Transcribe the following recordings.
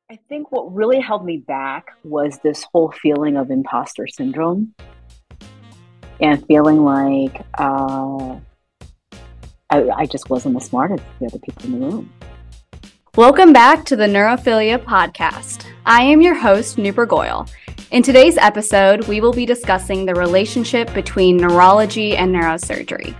I think what really held me back was this whole feeling of imposter syndrome and feeling like I just wasn't as smart as the other people in the room. Welcome back to the Neurophilia Podcast. I am your host, Nooper Goyle. In today's episode, we will be discussing the relationship between neurology and neurosurgery.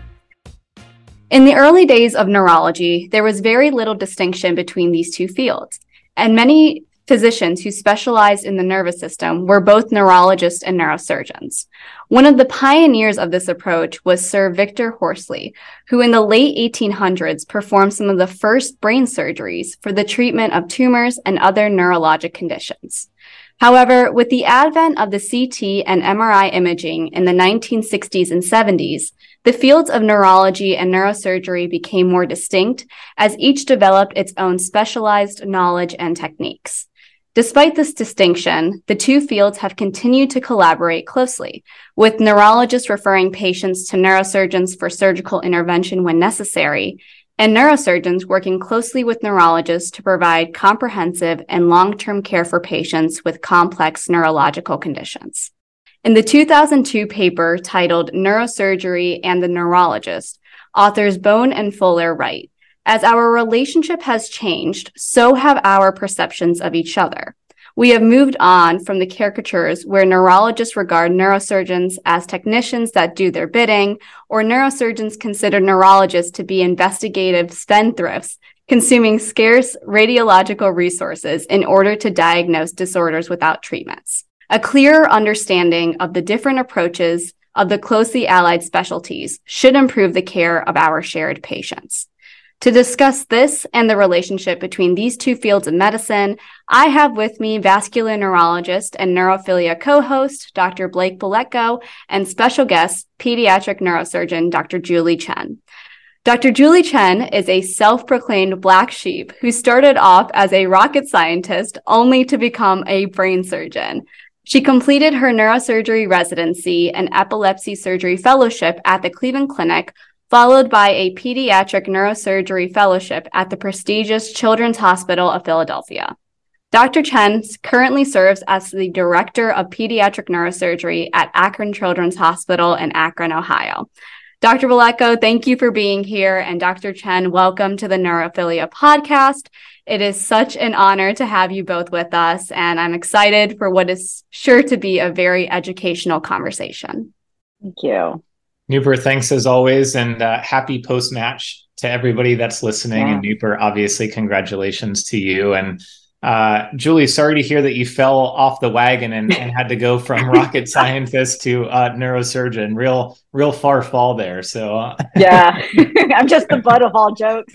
In the early days of neurology, there was very little distinction between these two fields, and many physicians who specialized in the nervous system were both neurologists and neurosurgeons. One of the pioneers of this approach was Sir Victor Horsley, who in the late 1800s performed some of the first brain surgeries for the treatment of tumors and other neurologic conditions. However, with the advent of the CT and MRI imaging in the 1960s and 70s, the fields of neurology and neurosurgery became more distinct as each developed its own specialized knowledge and techniques. Despite this distinction, the two fields have continued to collaborate closely, with neurologists referring patients to neurosurgeons for surgical intervention when necessary, and neurosurgeons working closely with neurologists to provide comprehensive and long-term care for patients with complex neurological conditions. In the 2002 paper titled Neurosurgery and the Neurologist, authors Bone and Fuller write, "As our relationship has changed, so have our perceptions of each other. We have moved on from the caricatures where neurologists regard neurosurgeons as technicians that do their bidding, or neurosurgeons consider neurologists to be investigative spendthrifts, consuming scarce radiological resources in order to diagnose disorders without treatments. A clearer understanding of the different approaches of the closely allied specialties should improve the care of our shared patients." To discuss this and the relationship between these two fields of medicine, I have with me vascular neurologist and Neurophilia co-host, Dr. Blake Buletko, and special guest, pediatric neurosurgeon, Dr. Julie Chen. Dr. Julie Chen is a self-proclaimed black sheep who started off as a rocket scientist only to become a brain surgeon. She completed her neurosurgery residency and epilepsy surgery fellowship at the Cleveland Clinic, followed by a pediatric neurosurgery fellowship at the prestigious Children's Hospital of Philadelphia. Dr. Chen currently serves as the Director of Pediatric Neurosurgery at Akron Children's Hospital in Akron, Ohio. Dr. Buletko, thank you for being here, and Dr. Chen, welcome to the Neurophilia Podcast. It is such an honor to have you both with us, and I'm excited for what is sure to be a very educational conversation. Thank you. Nooper, thanks as always, and happy post-match to everybody that's listening. Yeah. And Nooper, obviously, congratulations to you. And Julie, sorry to hear that you fell off the wagon and had to go from rocket scientist to neurosurgeon. Real far fall there. So yeah, I'm just the butt of all jokes.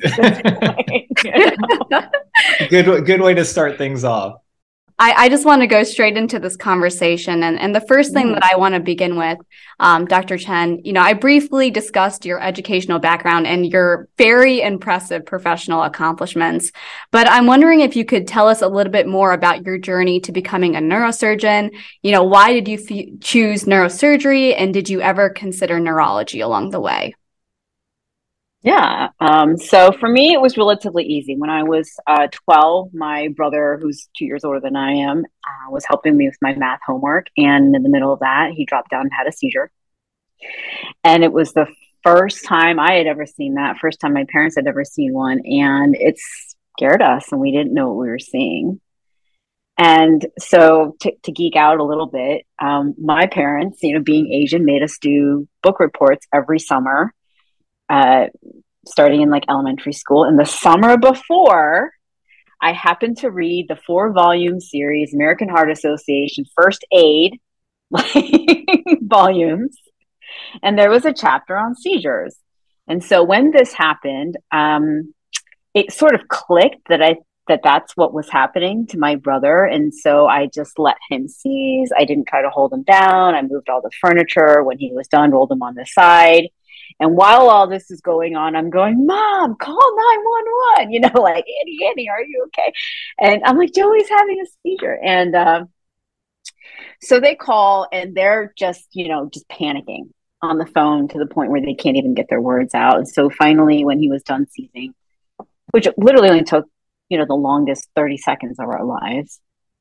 Good way to start things off. I just want to go straight into this conversation. And the first thing that I want to begin with, Dr. Chen, I briefly discussed your educational background and your very impressive professional accomplishments. But I'm wondering if you could tell us a little bit more about your journey to becoming a neurosurgeon. Why did you choose neurosurgery, and did you ever consider neurology along the way? Yeah. So for me, it was relatively easy. When I was 12, my brother, who's 2 years older than I am, was helping me with my math homework. And in the middle of that, he dropped down and had a seizure. And it was the first time I had ever seen that, first time my parents had ever seen one. And it scared us, and we didn't know what we were seeing. And so to geek out a little bit, my parents, being Asian, made us do book reports every summer. Starting in elementary school. In the summer before, I happened to read the 4-volume series, American Heart Association First Aid volumes. And there was a chapter on seizures. And so when this happened, it sort of clicked that that's what was happening to my brother. And so I just let him seize. I didn't try to hold him down. I moved all the furniture. When he was done, rolled him on the side. And while all this is going on, I'm going, "Mom, call 911, Annie, are you okay?" And I'm like, "Joey's having a seizure." And so they call, and they're just panicking on the phone to the point where they can't even get their words out. And so finally, when he was done seizing, which literally only took, the longest 30 seconds of our lives.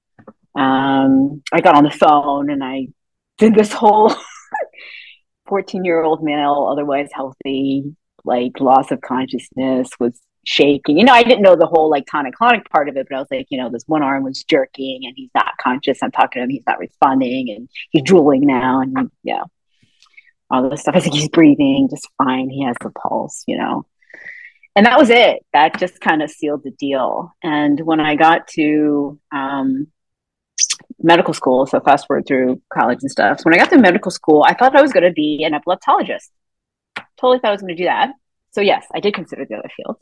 I got on the phone and I did this whole 14-year-old male, otherwise healthy, like loss of consciousness, was shaking. I didn't know the whole like tonic-clonic part of it, but I was like, this one arm was jerking and he's not conscious. I'm talking to him, he's not responding, and he's drooling now, and all this stuff. I think he's breathing just fine. He has the pulse, and that was it. That just kind of sealed the deal. And when I got to medical school, so fast forward through college and stuff. So when I got to medical school, I thought I was going to be an epileptologist. Totally thought I was going to do that. So yes, I did consider the other field.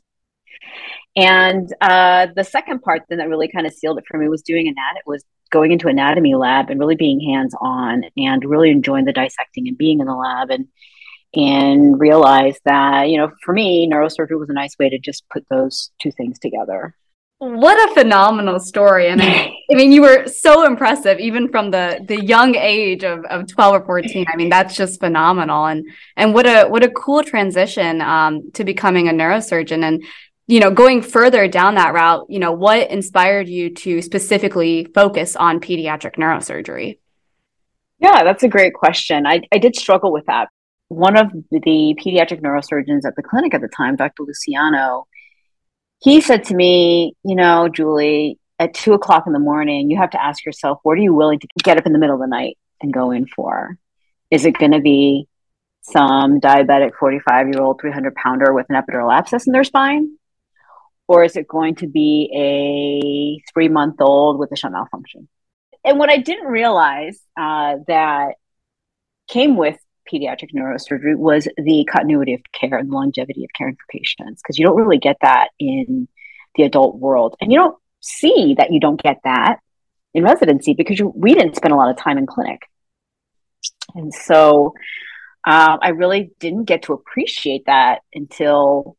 And the second part then that really kind of sealed it for me was going into anatomy lab and really being hands-on and really enjoying the dissecting and being in the lab, and realized that, for me, neurosurgery was a nice way to just put those two things together. What a phenomenal story. And I mean, you were so impressive, even from the young age of 12 or 14. I mean, that's just phenomenal. And what a cool transition to becoming a neurosurgeon. And, going further down that route, what inspired you to specifically focus on pediatric neurosurgery? Yeah, that's a great question. I did struggle with that. One of the pediatric neurosurgeons at the clinic at the time, Dr. Luciano, he said to me, Julie, at 2:00 in the morning, you have to ask yourself, what are you willing to get up in the middle of the night and go in for? Is it going to be some diabetic 45-year-old 300-pounder with an epidural abscess in their spine? Or is it going to be a 3-month-old with a shunt malfunction? And what I didn't realize that came with pediatric neurosurgery was the continuity of care and longevity of caring for patients, because you don't really get that in the adult world. And you don't see that you don't get that in residency because we didn't spend a lot of time in clinic. And so I really didn't get to appreciate that until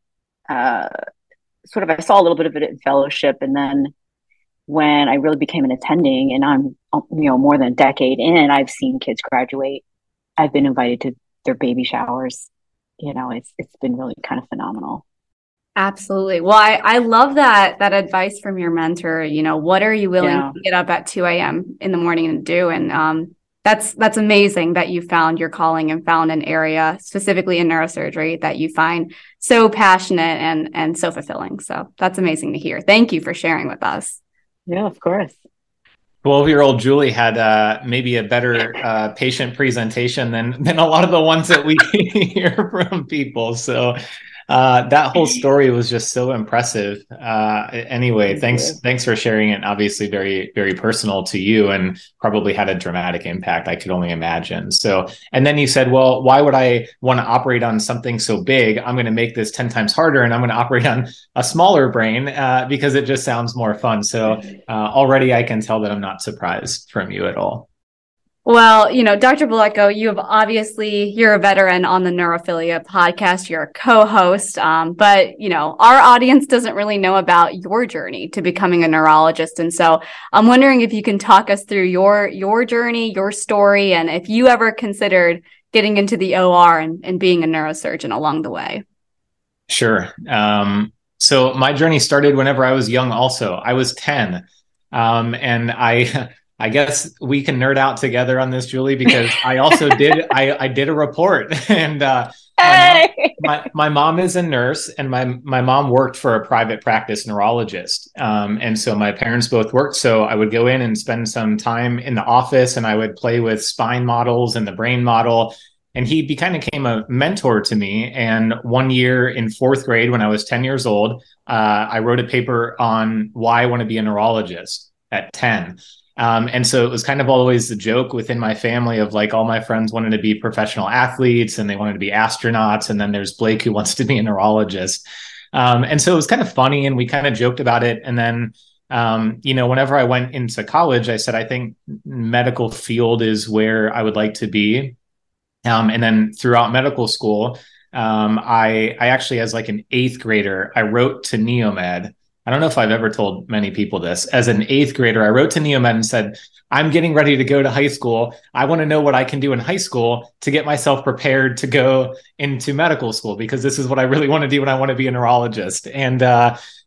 I saw a little bit of it in fellowship. And then when I really became an attending, and I'm, more than a decade in, I've seen kids graduate. I've been invited to their baby showers. It's been really kind of phenomenal. Absolutely. Well, I love that advice from your mentor. What are you willing to get up at 2 a.m. in the morning and do? And that's amazing that you found your calling and found an area specifically in neurosurgery that you find so passionate and so fulfilling. So that's amazing to hear. Thank you for sharing with us. Yeah, of course. 12-year-old Julie had maybe a better patient presentation than a lot of the ones that we hear from people. So that whole story was just so impressive. Anyway, thanks for sharing it. Obviously very, very personal to you, and probably had a dramatic impact, I could only imagine. So, and then you said, well, why would I want to operate on something so big? I'm going to make this 10 times harder, and I'm going to operate on a smaller brain because it just sounds more fun. So already I can tell that I'm not surprised from you at all. Well, Dr. Bolletko, you're a veteran on the Neurophilia podcast. You're a co-host, but, our audience doesn't really know about your journey to becoming a neurologist. And so I'm wondering if you can talk us through your journey, your story, and if you ever considered getting into the OR and being a neurosurgeon along the way. Sure. So my journey started whenever I was young also. I was 10, and I guess we can nerd out together on this, Julie, because I also did a report, and my mom is a nurse, and my mom worked for a private practice neurologist. And so my parents both worked. So I would go in and spend some time in the office, and I would play with spine models and the brain model. And he kind of became a mentor to me. And one year in 4th grade, when I was 10 years old, I wrote a paper on why I want to be a neurologist at 10. And so it was kind of always the joke within my family of like, all my friends wanted to be professional athletes and they wanted to be astronauts. And then there's Blake who wants to be a neurologist. And so it was kind of funny, and we kind of joked about it. And then, whenever I went into college, I said, I think medical field is where I would like to be. And then throughout medical school, I actually, as like an 8th grader, I wrote to Neomed. I don't know if I've ever told many people this. As an 8th grader, I wrote to Neomed and said, I'm getting ready to go to high school. I want to know what I can do in high school to get myself prepared to go into medical school, because this is what I really want to do when I want to be a neurologist. And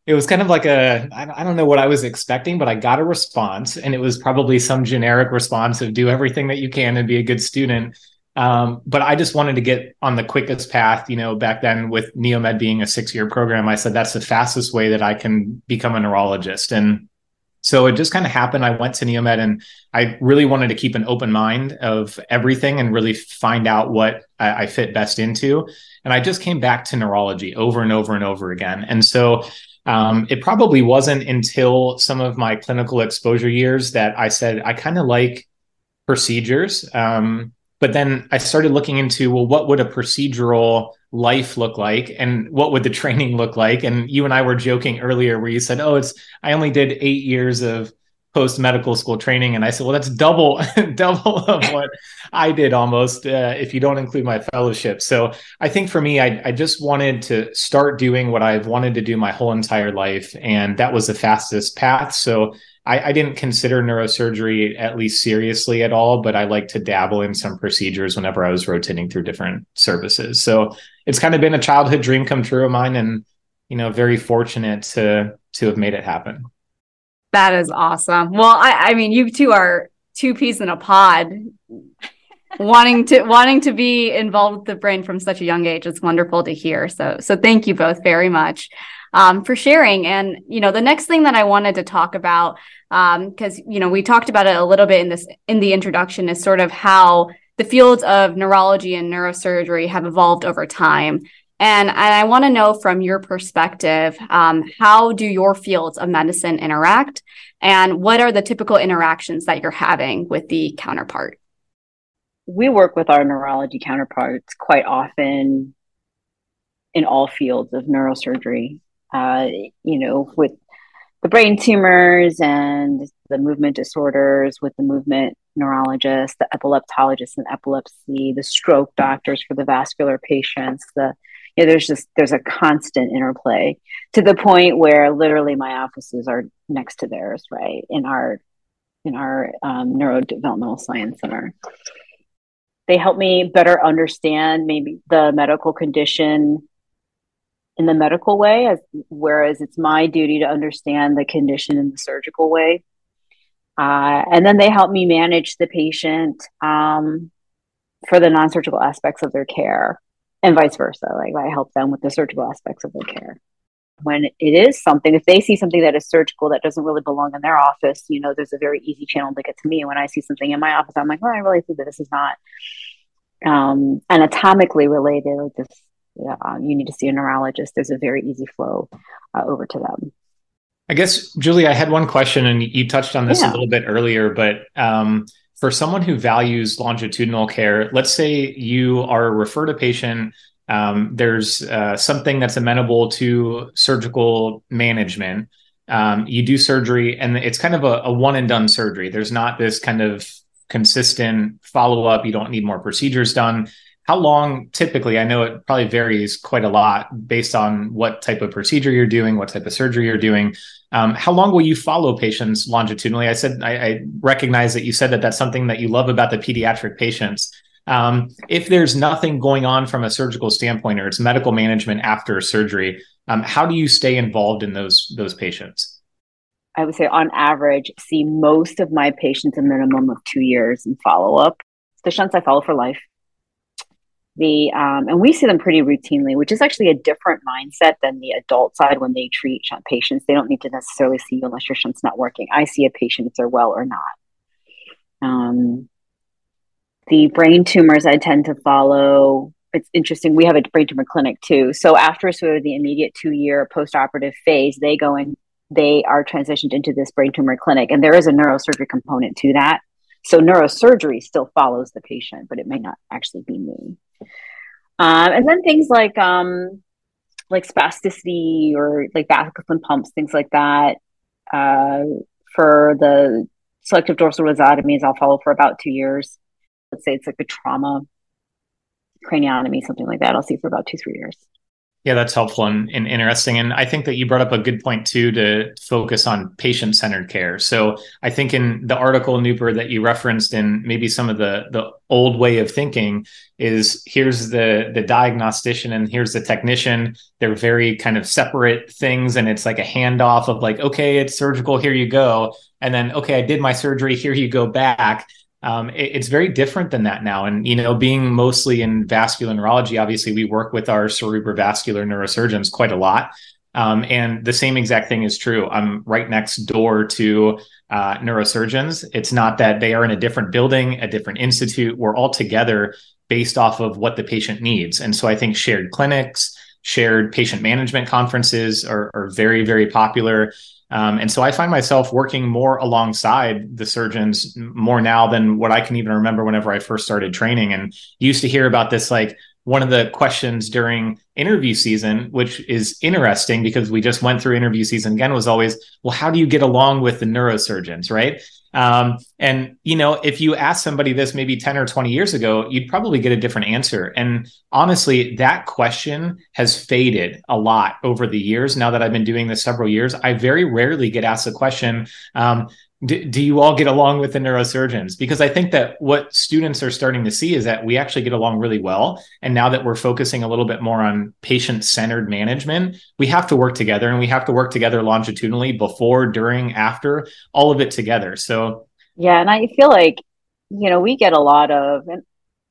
it was kind of like I don't know what I was expecting, but I got a response, and it was probably some generic response of do everything that you can and be a good student. But I just wanted to get on the quickest path. Back then with Neomed being a 6-year program, I said that's the fastest way that I can become a neurologist. And so it just kind of happened. I went to Neomed, and I really wanted to keep an open mind of everything and really find out what I fit best into. And I just came back to neurology over and over and over again. And so it probably wasn't until some of my clinical exposure years that I said, I kind of like procedures. But then I started looking into, well, what would a procedural life look like, and what would the training look like? And you and I were joking earlier where you said, I only did 8 years of post medical school training. And I said, well, that's double of what I did almost, if you don't include my fellowship. So I think for me, I just wanted to start doing what I've wanted to do my whole entire life. And that was the fastest path. So I didn't consider neurosurgery at least seriously at all, but I like to dabble in some procedures whenever I was rotating through different services. So it's kind of been a childhood dream come true of mine, and very fortunate to have made it happen. That is awesome. Well, I mean, you two are two peas in a pod, wanting to be involved with the brain from such a young age. It's wonderful to hear. So thank you both very much for sharing. And the next thing that I wanted to talk about, because we talked about it a little bit in the introduction, is sort of how the fields of neurology and neurosurgery have evolved over time. And I want to know from your perspective, how do your fields of medicine interact, and what are the typical interactions that you're having with the counterpart? We work with our neurology counterparts quite often in all fields of neurosurgery, with the brain tumors and the movement disorders, with the movement neurologists, the epileptologists in epilepsy, the stroke doctors for the vascular patients, there's a constant interplay, to the point where literally my offices are next to theirs, right? In our neurodevelopmental science center. They help me better understand maybe the medical condition in the medical way, whereas it's my duty to understand the condition in the surgical way. And then they help me manage the patient for the non-surgical aspects of their care, and vice versa. Like, I help them with the surgical aspects of their care. When it is something, if they see something that is surgical that doesn't really belong in their office, there's a very easy channel to get to me. When I see something in my office, I'm like, I really think that this is not anatomically related. Like this, you need to see a neurologist. There's a very easy flow over to them. I guess, Julie, I had one question, and you touched on this a little bit earlier, but for someone who values longitudinal care, let's say you are referred a patient, there's something that's amenable to surgical management. You do surgery, and it's kind of a one and done surgery. There's not this kind of consistent follow-up. You don't need more procedures done. How long typically, I know it probably varies quite a lot based on what type of procedure you're doing, what type of surgery you're doing. How long will you follow patients longitudinally? I recognize that you said that that's something that you love about the pediatric patients. If there's nothing going on from a surgical standpoint, or it's medical management after surgery, how do you stay involved in those patients? I would say on average, see most of my patients a minimum of 2 years in follow-up. The shunts I follow for life. And we see them pretty routinely, which is actually a different mindset than the adult side when they treat shunt patients. They don't need to necessarily see you unless your shunt's not working. I see a patient if they're well or not. The brain tumors I tend to follow, it's interesting. We have a brain tumor clinic too. So after sort of the immediate 2-year post-operative phase, they are transitioned into this brain tumor clinic, and there is a neurosurgery component to that. So neurosurgery still follows the patient, but it may not actually be me. And then things like spasticity, or like Baclofen pumps, things like that. For the selective dorsal rhizotomies, I'll follow for about 2 years. Let's say it's like a trauma craniotomy, something like that. I'll see for about 2-3 years. Yeah, that's helpful and interesting. And I think that you brought up a good point too, to focus on patient-centered care. So I think in the article, Nooper, that you referenced, in maybe some of the old way of thinking is, here's the diagnostician and here's the technician. They're very kind of separate things. And it's like a handoff of like, okay, it's surgical, here you go. And then, okay, I did my surgery, here you go back. It's very different than that now. And, being mostly in vascular neurology, obviously we work with our cerebrovascular neurosurgeons quite a lot. And the same exact thing is true. I'm right next door to neurosurgeons. It's not that they are in a different building, a different institute. We're all together based off of what the patient needs. And so I think shared clinics, shared patient management conferences are very, very popular. And so I find myself working more alongside the surgeons more now than what I can even remember whenever I first started training. And used to hear about this, like one of the questions during interview season, which is interesting because we just went through interview season again, was always, well, how do you get along with the neurosurgeons, right? And, if you ask somebody this maybe 10 or 20 years ago, you'd probably get a different answer. And honestly, that question has faded a lot over the years. Now that I've been doing this several years, I very rarely get asked the question, do you all get along with the neurosurgeons? Because I think that what students are starting to see is that we actually get along really well. And now that we're focusing a little bit more on patient-centered management, we have to work together, and we have to work together longitudinally, before, during, after, all of it together. So yeah, and I feel like, we get a lot of, and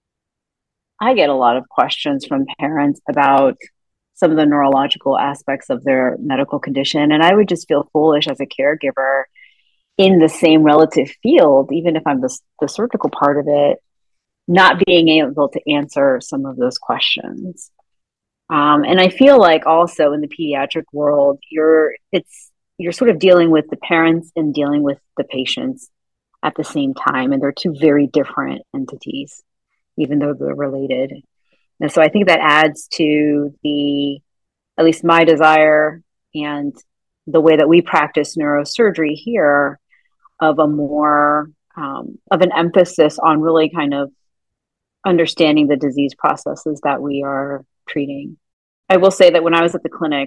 I get a lot of questions from parents about some of the neurological aspects of their medical condition. And I would just feel foolish as a caregiver in the same relative field, even if I'm the surgical part of it, not being able to answer some of those questions. And I feel like also in the pediatric world, you're sort of dealing with the parents and dealing with the patients at the same time. And they're two very different entities, even though they're related. And so I think that adds to at least my desire and the way that we practice neurosurgery here, of a more, of an emphasis on really kind of understanding the disease processes that we are treating. I will say that when I was at the clinic,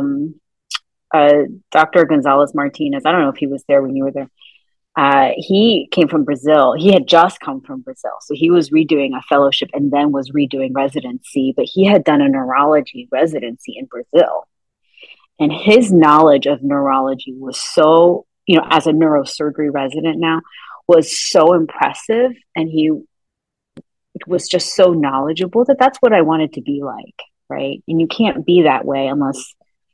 Dr. Gonzalez Martinez, I don't know if he was there when you were there. He came from Brazil. He had just come from Brazil. So he was redoing a fellowship and then was redoing residency, but he had done a neurology residency in Brazil. And his knowledge of neurology was so, as a neurosurgery resident now, was so impressive. And he was just so knowledgeable that's what I wanted to be like, right? And you can't be that way unless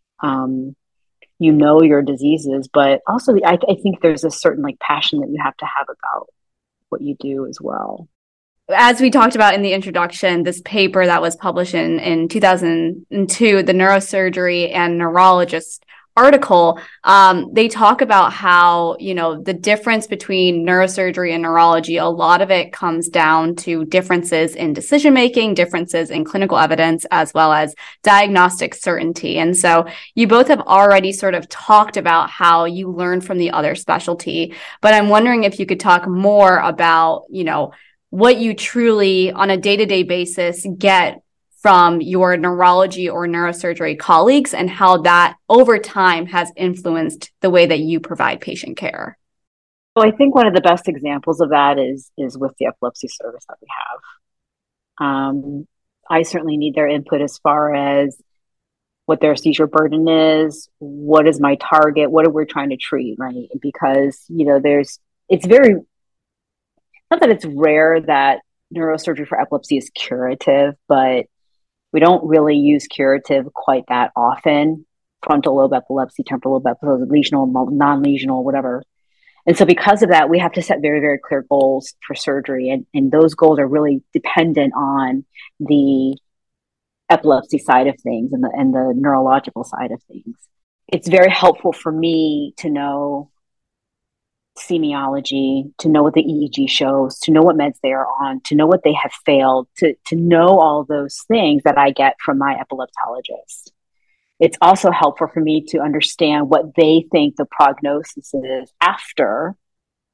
you know your diseases. But also, I think there's a certain passion that you have to have about what you do as well. As we talked about in the introduction, this paper that was published in 2002, the Neurosurgery and Neurologist article, they talk about how, the difference between neurosurgery and neurology, a lot of it comes down to differences in decision-making, differences in clinical evidence, as well as diagnostic certainty. And so you both have already sort of talked about how you learn from the other specialty, but I'm wondering if you could talk more about, what you truly on a day-to-day basis get from your neurology or neurosurgery colleagues, and how that over time has influenced the way that you provide patient care. So I think one of the best examples of that is with the epilepsy service that we have. I certainly need their input as far as what their seizure burden is, what is my target, what are we trying to treat, right? Because, it's very, not that it's rare that neurosurgery for epilepsy is curative, but we don't really use curative quite that often. Frontal lobe epilepsy, temporal lobe epilepsy, lesional, non-lesional, whatever. And so because of that, we have to set very, very clear goals for surgery. And those goals are really dependent on the epilepsy side of things and the neurological side of things. It's very helpful for me to know semiology, to know what the EEG shows, to know what meds they are on, to know what they have failed, to know all those things that I get from my epileptologist. It's also helpful for me to understand what they think the prognosis is after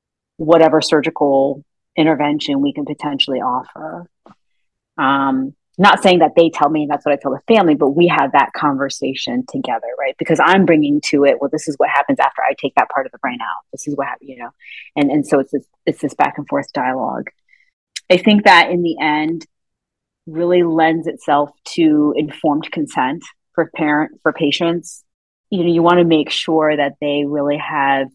whatever surgical intervention we can potentially offer. not saying that they tell me and that's what I tell the family, but we have that conversation together, right? Because I'm bringing to it, well, this is what happens after I take that part of the brain out. This is what happens, and so it's this back and forth dialogue. I think that in the end really lends itself to informed consent for patients. You want to make sure that they really have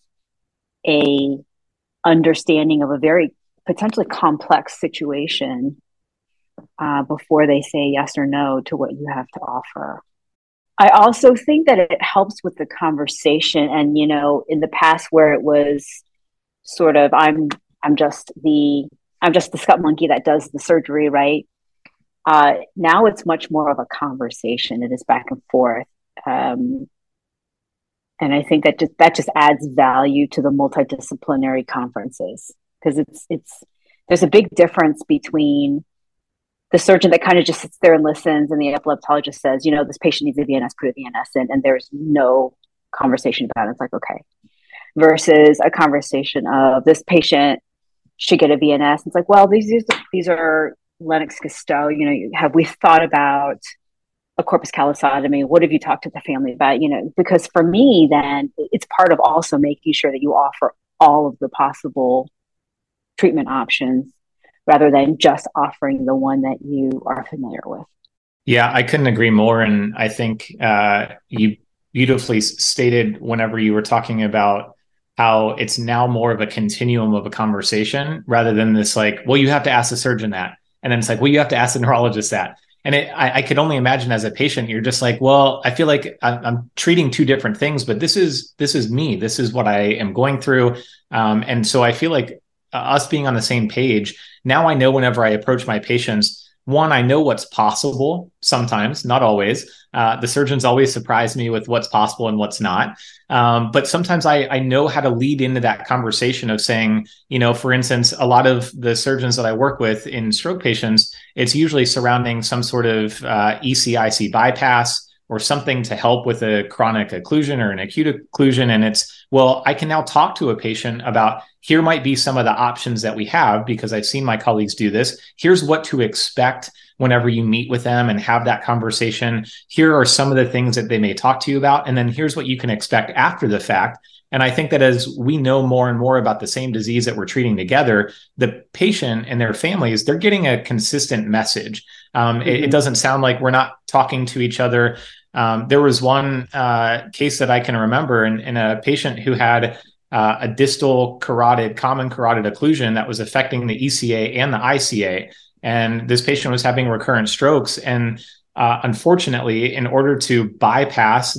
a understanding of a very potentially complex situation before they say yes or no to what you have to offer. I also think that it helps with the conversation. And, in the past where it was sort of, I'm just the scut monkey that does the surgery, right? Now it's much more of a conversation. It is back and forth. And I think that just adds value to the multidisciplinary conferences, because there's a big difference between the surgeon that kind of just sits there and listens, and the epileptologist says, this patient needs a VNS, put a VNS in, and there's no conversation about it. It's like, okay. Versus a conversation of, this patient should get a VNS. It's like, well, these are Lennox-Gastaut. Have we thought about a corpus callosotomy? What have you talked to the family about? Because for me, then it's part of also making sure that you offer all of the possible treatment options, rather than just offering the one that you are familiar with. Yeah, I couldn't agree more. And I think you beautifully stated whenever you were talking about how it's now more of a continuum of a conversation, rather than this like, well, you have to ask the surgeon that. And then it's like, well, you have to ask the neurologist that. And I could only imagine as a patient, you're just like, well, I feel like I'm treating two different things, but this is me. This is what I am going through. And so I feel like us being on the same page, now I know whenever I approach my patients, one, I know what's possible sometimes, not always. The surgeons always surprise me with what's possible and what's not. But sometimes I know how to lead into that conversation of saying, for instance, a lot of the surgeons that I work with in stroke patients, it's usually surrounding some sort of ECIC bypass or something to help with a chronic occlusion or an acute occlusion. And it's, well, I can now talk to a patient about, here might be some of the options that we have, because I've seen my colleagues do this. Here's what to expect whenever you meet with them and have that conversation. Here are some of the things that they may talk to you about. And then here's what you can expect after the fact. And I think that as we know more and more about the same disease that we're treating together, the patient and their families, they're getting a consistent message. It doesn't sound like we're not talking to each other. There was one case that I can remember in a patient who had a distal common carotid occlusion that was affecting the ECA and the ICA. And this patient was having recurrent strokes. And unfortunately, in order to bypass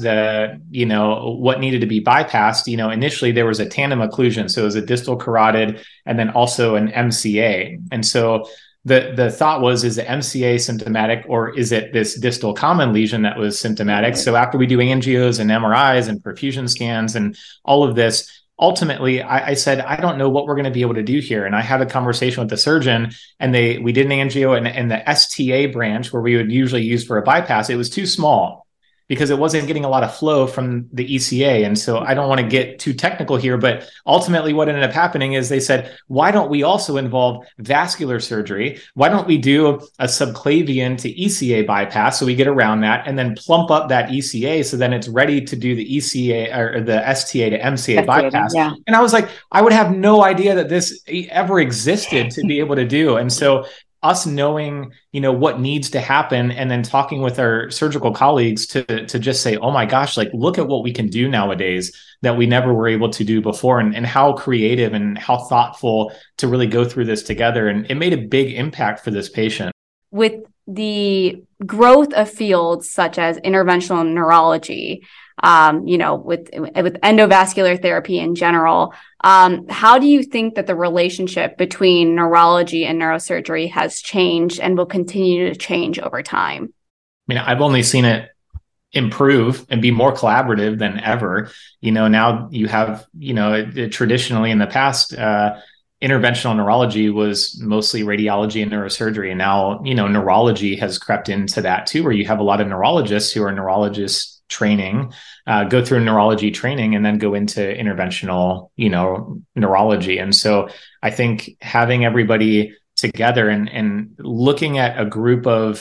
what needed to be bypassed, initially there was a tandem occlusion. So it was a distal carotid and then also an MCA. And so the thought was, is the MCA symptomatic, or is it this distal common lesion that was symptomatic? So after we do angios and MRIs and perfusion scans and all of this, ultimately, I said, I don't know what we're going to be able to do here. And I had a conversation with the surgeon, and we did an angio, and the STA branch, where we would usually use for a bypass, it was too small because it wasn't getting a lot of flow from the ECA. And so I don't want to get too technical here, but ultimately what ended up happening is they said, why don't we also involve vascular surgery? Why don't we do a subclavian to ECA bypass so we get around that, and then plump up that ECA so then it's ready to do the ECA or the STA to MCA bypass. Yeah. And I was like, I would have no idea that this ever existed to be able to do. And so us knowing, what needs to happen, and then talking with our surgical colleagues to just say, oh my gosh, like, look at what we can do nowadays that we never were able to do before, and how creative and how thoughtful to really go through this together. And it made a big impact for this patient. With the growth of fields such as interventional neurology, with endovascular therapy in general, how do you think that the relationship between neurology and neurosurgery has changed and will continue to change over time? I mean, I've only seen it improve and be more collaborative than ever. Now you have, traditionally in the past, interventional neurology was mostly radiology and neurosurgery. And now, neurology has crept into that too, where you have a lot of neurologists who are neurologists training, go through neurology training, and then go into interventional, neurology. And so I think having everybody together and looking at a group of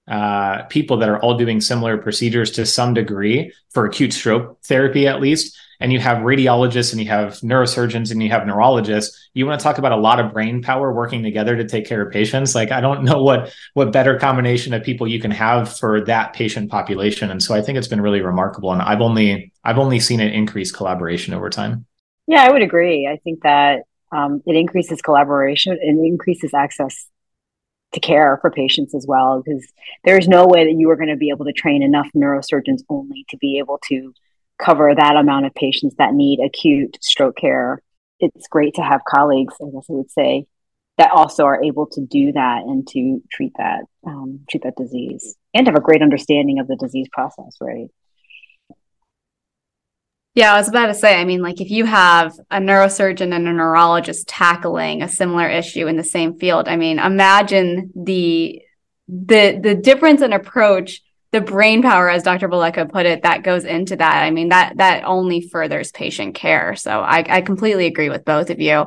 people that are all doing similar procedures to some degree for acute stroke therapy, at least. And you have radiologists and you have neurosurgeons and you have neurologists. You want to talk about a lot of brain power working together to take care of patients. Like, I don't know what better combination of people you can have for that patient population. And so I think it's been really remarkable. And I've only seen it increase collaboration over time. Yeah, I would agree. I think that it increases collaboration and increases access to care for patients as well, because there's no way that you are going to be able to train enough neurosurgeons only to be able to cover that amount of patients that need acute stroke care. It's great to have colleagues, I guess I would say, that also are able to do that and to treat that disease and have a great understanding of the disease process, right? Yeah, I was about to say, I mean, like if you have a neurosurgeon and a neurologist tackling a similar issue in the same field, I mean, imagine the difference in approach, the brain power, as Dr. Boleko put it, that goes into that. I mean, that only furthers patient care. So I completely agree with both of you.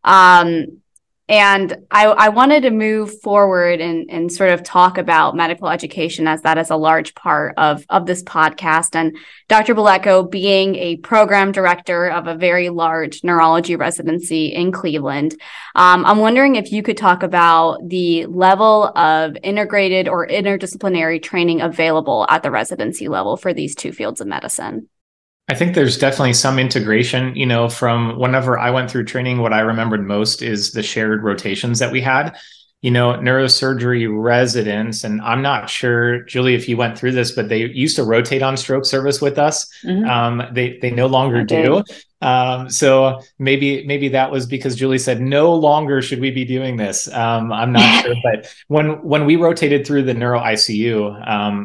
And I wanted to move forward and sort of talk about medical education, as that is a large part of this podcast. And Dr. Boleko, being a program director of a very large neurology residency in Cleveland, I'm wondering if you could talk about the level of integrated or interdisciplinary training available at the residency level for these two fields of medicine. I think there's definitely some integration, from whenever I went through training. What I remembered most is the shared rotations that we had, neurosurgery residents. And I'm not sure, Julie, if you went through this, but they used to rotate on stroke service with us. Mm-hmm. They no longer do. So maybe that was because Julie said, no longer should we be doing this. I'm not sure, but when we rotated through the neuro ICU,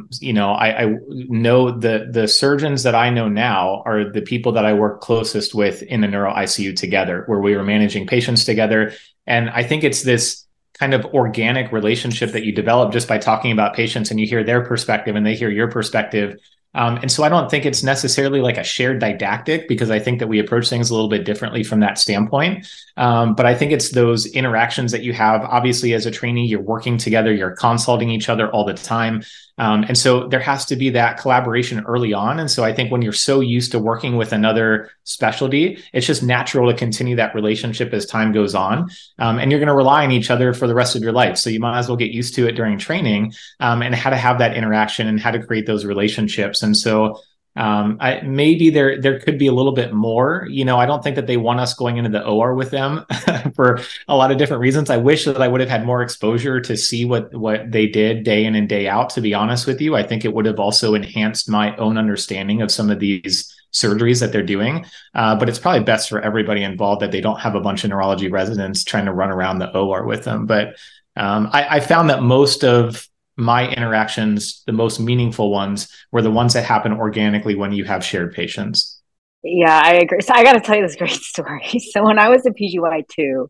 I know the surgeons that I know now are the people that I work closest with in the neuro ICU together, where we were managing patients together. And I think it's this kind of organic relationship that you develop just by talking about patients, and you hear their perspective and they hear your perspective. And so I don't think it's necessarily like a shared didactic, because I think that we approach things a little bit differently from that standpoint. But I think it's those interactions that you have. Obviously, as a trainee, you're working together, you're consulting each other all the time. And so there has to be that collaboration early on. And so I think when you're so used to working with another specialty, it's just natural to continue that relationship as time goes on. And you're going to rely on each other for the rest of your life. So you might as well get used to it during training, and how to have that interaction and how to create those relationships. And so maybe there could be a little bit more. I don't think that they want us going into the OR with them for a lot of different reasons. I wish that I would have had more exposure to see what they did day in and day out, to be honest with you. I think it would have also enhanced my own understanding of some of these surgeries that they're doing. But it's probably best for everybody involved that they don't have a bunch of neurology residents trying to run around the OR with them. But I found that most of my interactions, the most meaningful ones, were the ones that happen organically when you have shared patients. Yeah, I agree. So I got to tell you this great story. So when I was in PGY2,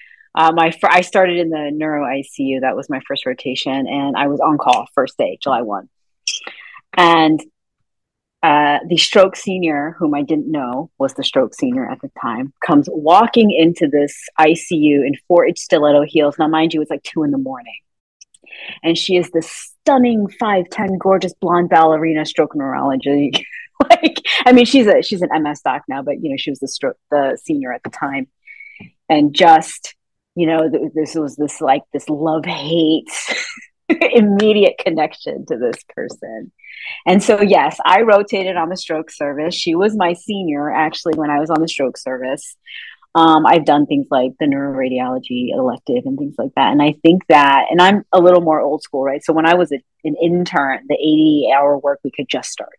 I started in the neuro ICU. That was my first rotation, and I was on call first day, July 1. And the stroke senior, whom I didn't know was the stroke senior at the time, comes walking into this ICU in 4-inch stiletto heels. Now, mind you, it's like 2 a.m. And she is this stunning 5'10", gorgeous blonde ballerina stroke neurology. She's an MS doc now, but she was the senior at the time. And just, this was this love-hate immediate connection to this person. And so, yes, I rotated on the stroke service. She was my senior, actually, when I was on the stroke service. I've done things like the neuroradiology elective and things like that. And I think that, and I'm a little more old school, right? So when I was an intern, the 80-hour work week had just started.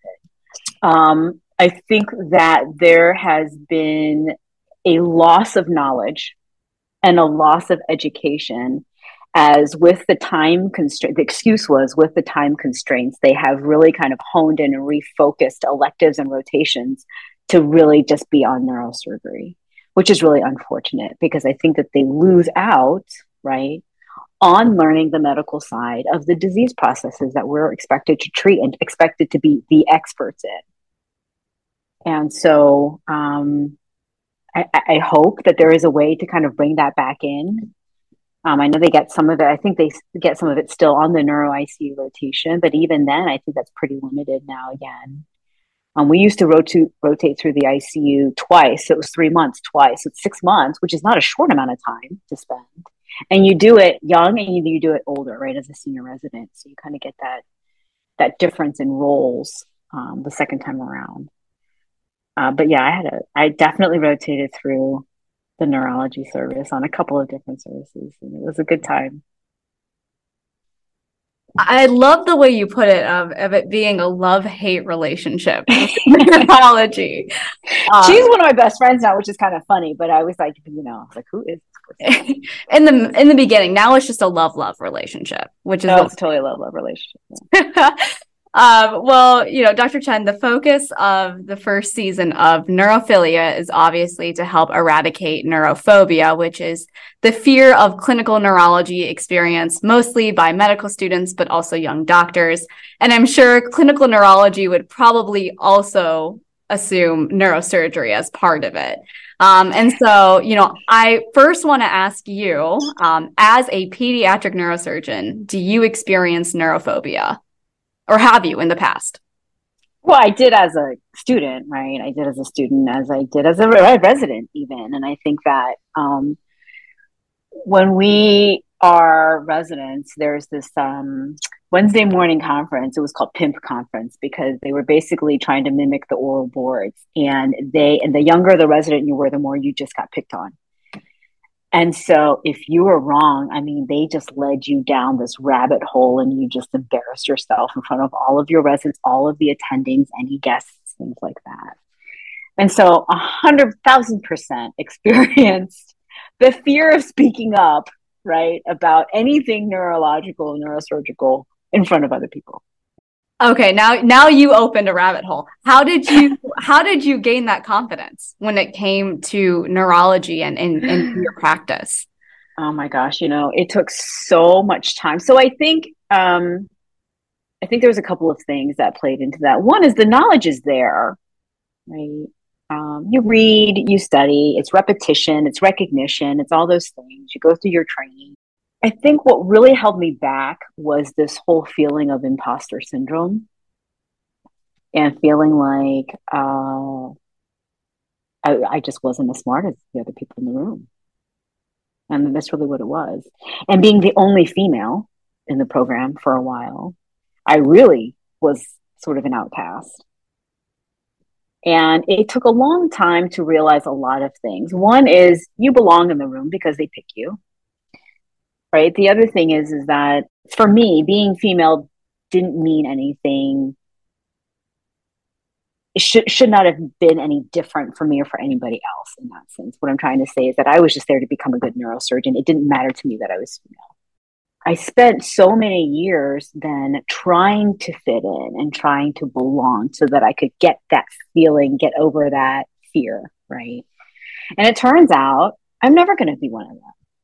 I think that there has been a loss of knowledge and a loss of education, as with the time constraint, the excuse was with the time constraints, they have really kind of honed in and refocused electives and rotations to really just be on neurosurgery, which is really unfortunate, because I think that they lose out, right, on learning the medical side of the disease processes that we're expected to treat and expected to be the experts in. And so I hope that there is a way to kind of bring that back in. I know they get some of it. I think they get some of it still on the neuro ICU rotation, but even then, I think that's pretty limited now again. We used to rotate through the ICU twice. So it was 3 months twice. So it's 6 months, which is not a short amount of time to spend. And you do it young and you do it older, right, as a senior resident. So you kind of get that difference in roles the second time around. But yeah, I definitely rotated through the neurology service on a couple of different services, and it was a good time. I love the way you put it of it being a love-hate relationship with neurology. She's one of my best friends now, which is kind of funny, but I was like, who is this person? in the beginning. Now it's just a love-love relationship, which is it's totally a love-love relationship. Yeah. Well, Dr. Chen, the focus of the first season of Neurophilia is obviously to help eradicate neurophobia, which is the fear of clinical neurology experienced mostly by medical students, but also young doctors. And I'm sure clinical neurology would probably also assume neurosurgery as part of it. And so, I first want to ask you, as a pediatric neurosurgeon, do you experience neurophobia? Or have you in the past? Well, I did as a student, right? I did as a student, as I did as a resident even. And I think that when we are residents, there's this Wednesday morning conference. It was called PIMP conference because they were basically trying to mimic the oral boards. And the younger the resident you were, the more you just got picked on. And so if you were wrong, I mean, they just led you down this rabbit hole and you just embarrassed yourself in front of all of your residents, all of the attendings, any guests, things like that. And so 100,000% experienced the fear of speaking up, right, about anything neurological, neurosurgical in front of other people. Okay, now you opened a rabbit hole. How did you gain that confidence when it came to neurology and your practice? Oh my gosh, it took so much time. So I think there was a couple of things that played into that. One is the knowledge is there, right? You read, you study, it's repetition, it's recognition, it's all those things. You go through your training. I think what really held me back was this whole feeling of imposter syndrome and feeling like I just wasn't as smart as the other people in the room. And that's really what it was. And being the only female in the program for a while, I really was sort of an outcast. And it took a long time to realize a lot of things. One is you belong in the room because they pick you. Right. The other thing is that for me, being female didn't mean anything. It should not have been any different for me or for anybody else in that sense. What I'm trying to say is that I was just there to become a good neurosurgeon. It didn't matter to me that I was female. I spent so many years then trying to fit in and trying to belong so that I could get that feeling, get over that fear. Right. And it turns out I'm never going to be one of them.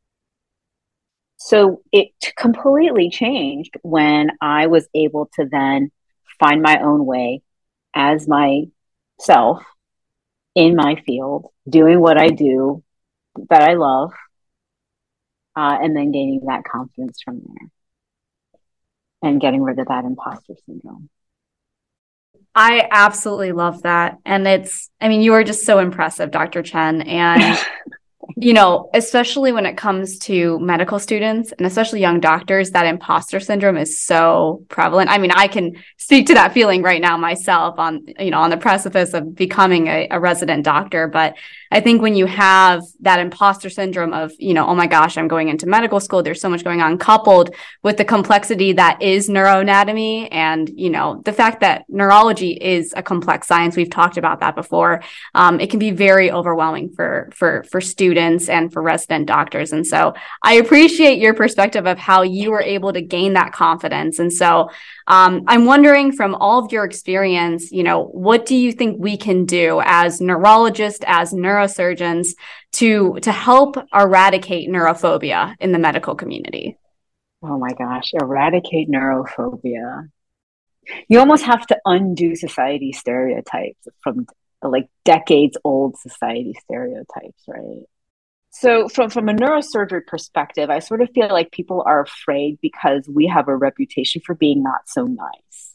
So it completely changed when I was able to then find my own way as myself in my field, doing what I do that I love, and then gaining that confidence from there and getting rid of that imposter syndrome. I absolutely love that. And you are just so impressive, Dr. Chen. And especially when it comes to medical students and especially young doctors, that imposter syndrome is so prevalent. I mean, I can speak to that feeling right now myself on the precipice of becoming a resident doctor. But I think when you have that imposter syndrome of, oh my gosh, I'm going into medical school, there's so much going on, coupled with the complexity that is neuroanatomy and, the fact that neurology is a complex science. We've talked about that before. It can be very overwhelming for students and for resident doctors. And so I appreciate your perspective of how you were able to gain that confidence. And so I'm wondering, from all of your experience, what do you think we can do as neurologists, as neurosurgeons to help eradicate neurophobia in the medical community? Oh my gosh, eradicate neurophobia. You almost have to undo society stereotypes from decades old society stereotypes, right? So from a neurosurgery perspective, I sort of feel like people are afraid because we have a reputation for being not so nice.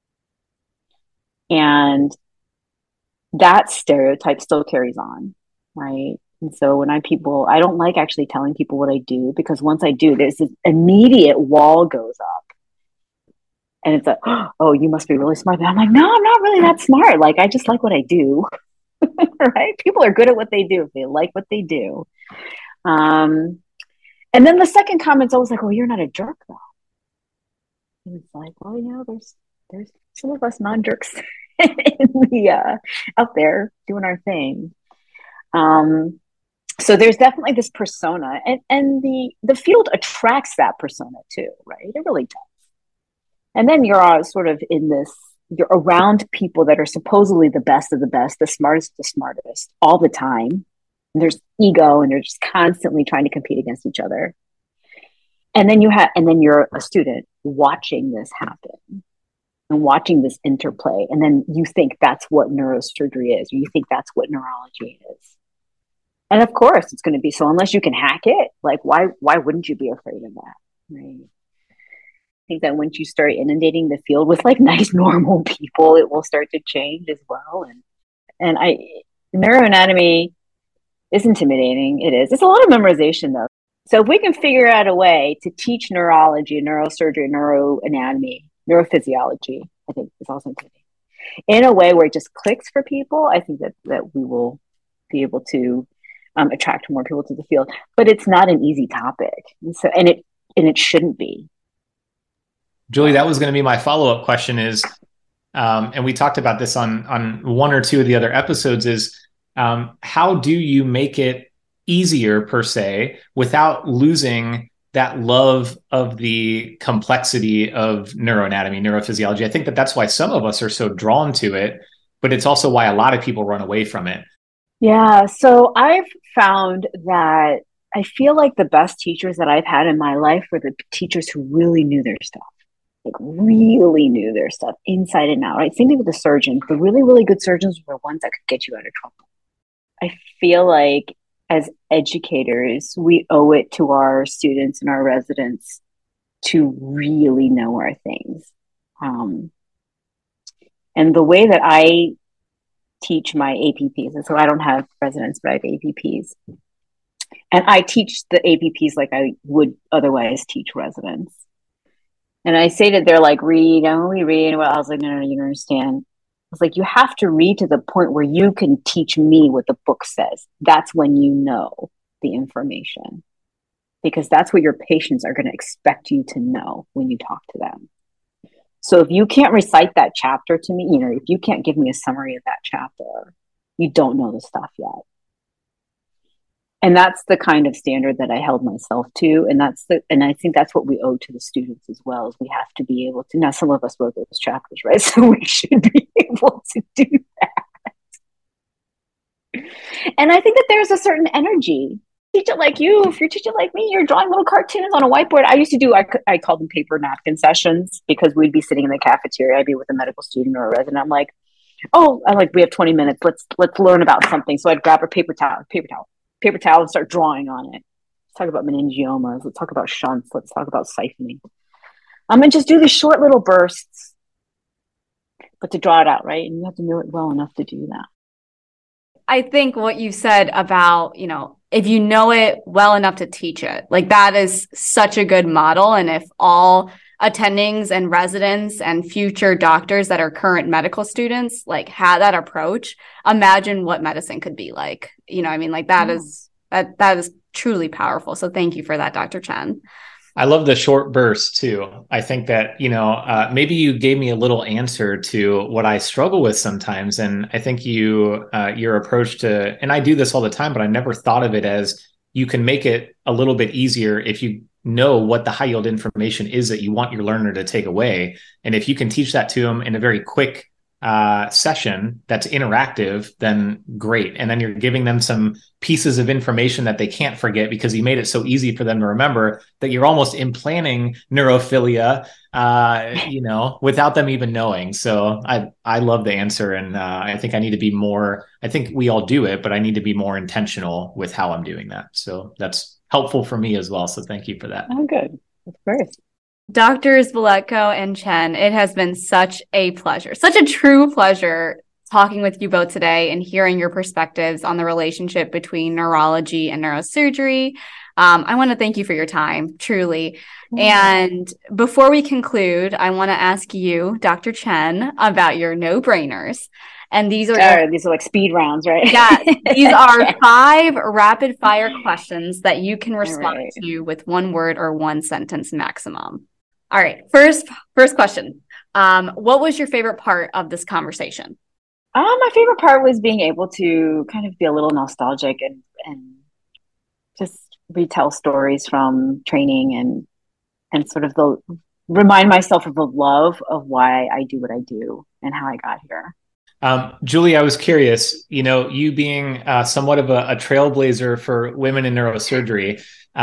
And that stereotype still carries on, right? And so I don't like actually telling people what I do, because once I do, there's this immediate wall goes up. And it's like, oh, you must be really smart. And I'm like, no, I'm not really that smart. Like, I just like what I do, right? People are good at what they do if they like what they do. And then the second comment's always like, well, you're not a jerk though. And it's like, well, there's some of us non-jerks out there doing our thing. So there's definitely this persona, and the field attracts that persona too, right? It really does. And then you're sort of you're around people that are supposedly the best of the best, the smartest of the smartest all the time. And there's ego, and they're just constantly trying to compete against each other. And then you're a student watching this happen and watching this interplay. And then you think that's what neurosurgery is, or you think that's what neurology is. And of course it's going to be so, unless you can hack it. Like, why wouldn't you be afraid of that? Right. I think that once you start inundating the field with like nice, normal people, it will start to change as well. And neuroanatomy is intimidating. It is. It's a lot of memorization though. So if we can figure out a way to teach neurology, neurosurgery, neuroanatomy, neurophysiology, I think is also intimidating, in a way where it just clicks for people, I think that we will be able to attract more people to the field. But it's not an easy topic, and it shouldn't be. Julie, that was going to be my follow-up question is, and we talked about this on one or two of the other episodes, is how do you make it easier per se without losing that love of the complexity of neuroanatomy, neurophysiology? I think that's why some of us are so drawn to it, but it's also why a lot of people run away from it. Yeah. So I've found that I feel like the best teachers that I've had in my life were the teachers who really knew their stuff. Like, really knew their stuff inside and out, right? Same thing with the surgeons. The really, really good surgeons were ones that could get you out of trouble. I feel like as educators, we owe it to our students and our residents to really know our things. And the way that I teach my APPs, and so I don't have residents, but I have APPs. And I teach the APPs like I would otherwise teach residents. And I say that they're like, read, I only read. Well, I was like, no, you don't understand. I was like, you have to read to the point where you can teach me what the book says. That's when you know the information, because that's what your patients are going to expect you to know when you talk to them. So if you can't recite that chapter to me, if you can't give me a summary of that chapter, you don't know the stuff yet. And that's the kind of standard that I held myself to. And I think that's what we owe to the students as well, is we have to be able to. Now, some of us wrote those chapters, right? So we should be able to do that. And I think that there's a certain energy. Teach it like you. If you're teaching like me, you're drawing little cartoons on a whiteboard. I called them paper napkin sessions, because we'd be sitting in the cafeteria. I'd be with a medical student or a resident. I'm like, we have 20 minutes. Let's learn about something. So I'd grab a paper towel, and start drawing on it. Let's talk about meningiomas. Let's talk about shunts. Let's talk about siphoning. And just do these short little bursts, but to draw it out, right? And you have to know it well enough to do that. I think what you said about, if you know it well enough to teach it, like, that is such a good model. And if all attendings and residents and future doctors that are current medical students like had that approach, imagine what medicine could be like. That is truly powerful. So thank you for that, Dr. Chen. I love the short bursts too. I think that, maybe you gave me a little answer to what I struggle with sometimes. And I think your approach to, and I do this all the time, but I never thought of it as, you can make it a little bit easier if you know what the high yield information is that you want your learner to take away. And if you can teach that to them in a very quick session that's interactive, then great. And then you're giving them some pieces of information that they can't forget because you made it so easy for them to remember that you're almost implanting neurophilia, without them even knowing. So I love the answer. And I think I need to be more, I think we all do it, but I need to be more intentional with how I'm doing that. So that's helpful for me as well. So thank you for that. Oh, good. Of course. Doctors Velichko and Chen, it has been such a pleasure, such a true pleasure talking with you both today and hearing your perspectives on the relationship between neurology and neurosurgery. I want to thank you for your time, truly. Mm-hmm. And before we conclude, I want to ask you, Dr. Chen, about your no-brainers. And these are these are like speed rounds, right? Yeah, these are 5 rapid fire questions that you can respond to with 1 word or 1 sentence maximum. All right. First question. What was your favorite part of this conversation? My favorite part was being able to kind of be a little nostalgic and just retell stories from training and sort of remind myself of the love of why I do what I do and how I got here. Julie, I was curious, you being somewhat of a trailblazer for women in neurosurgery,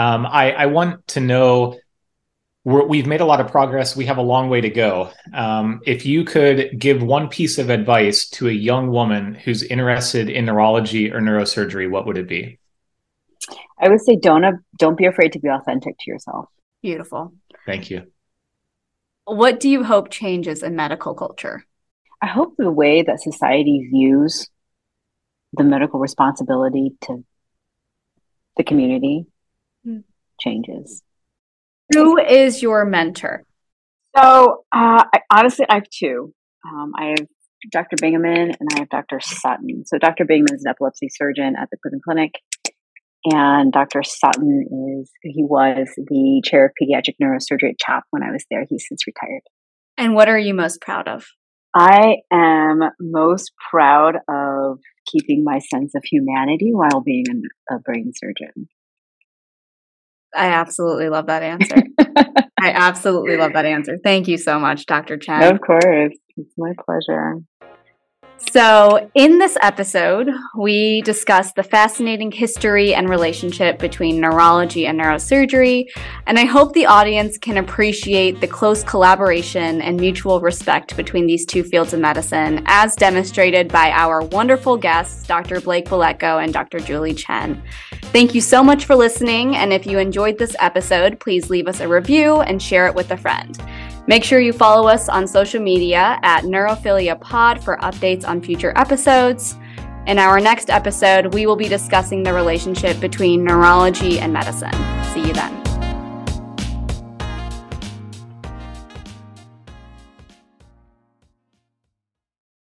I want to know, we've made a lot of progress. We have a long way to go. If you could give 1 piece of advice to a young woman who's interested in neurology or neurosurgery, what would it be? I would say don't be afraid to be authentic to yourself. Beautiful. Thank you. What do you hope changes in medical culture? I hope the way that society views the medical responsibility to the community changes. Who is your mentor? So honestly, I have 2. I have Dr. Bingaman and I have Dr. Sutton. So Dr. Bingaman is an epilepsy surgeon at the Cleveland Clinic. And Dr. Sutton was the chair of pediatric neurosurgery at CHOP when I was there. He's since retired. And what are you most proud of? I am most proud of keeping my sense of humanity while being a brain surgeon. I absolutely love that answer. I absolutely love that answer. Thank you so much, Dr. Chen. Of course. It's my pleasure. So in this episode, we discussed the fascinating history and relationship between neurology and neurosurgery, and I hope the audience can appreciate the close collaboration and mutual respect between these 2 fields of medicine, as demonstrated by our wonderful guests, Dr. Blake Velichko and Dr. Julie Chen. Thank you so much for listening, and if you enjoyed this episode, please leave us a review and share it with a friend. Make sure you follow us on social media at Neurophilia Pod for updates on future episodes. In our next episode, we will be discussing the relationship between neurology and medicine. See you then.